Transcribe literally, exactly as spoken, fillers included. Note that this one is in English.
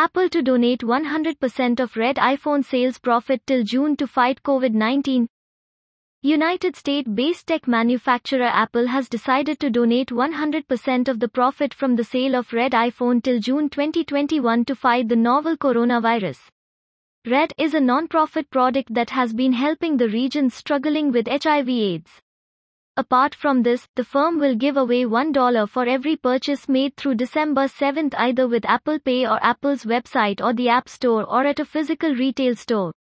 Apple to donate one hundred percent of Red iPhone sales profit till June to fight COVID nineteen. United States-based tech manufacturer Apple has decided to donate one hundred percent of the profit from the sale of Red iPhone till June twenty twenty-one to fight the novel coronavirus. Red is a non-profit product that has been helping the regions struggling with H I V/AIDS. Apart from this, the firm will give away one dollar for every purchase made through December seventh either with Apple Pay or Apple's website or the App Store or at a physical retail store.